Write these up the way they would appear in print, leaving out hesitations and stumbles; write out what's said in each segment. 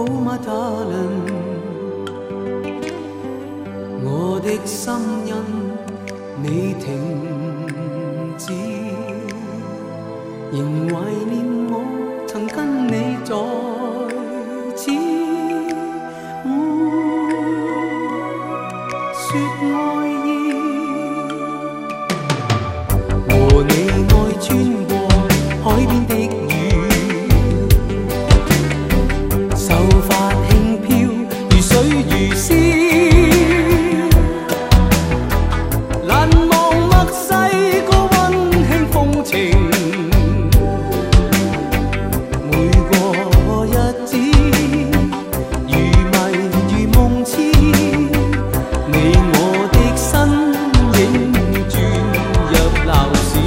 my darling， 我的心因你停止，仍怀念我曾跟你在此说爱意，和你爱穿过海边的雨，秀发轻飘如水如诗，难忘墨西哥温馨风情，每个日子如迷如梦痴，你我的身影轉入鬧市，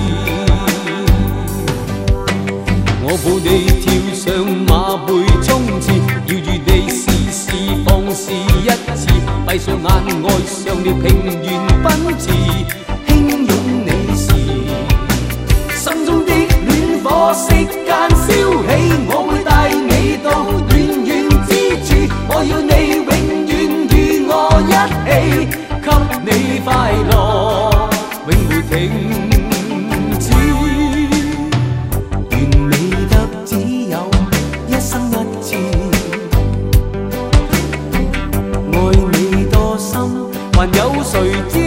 我抱你跳上馬背衝刺，要與你試試放肆一次，閉上眼愛上了平原奔馳，輕擁你時，心中的戀火息間燒起，我會帶你到遠遠之處，我要你永遠與我一起，給你快樂永沒停止，完美得只有一生一次，愛你多深，還有誰知？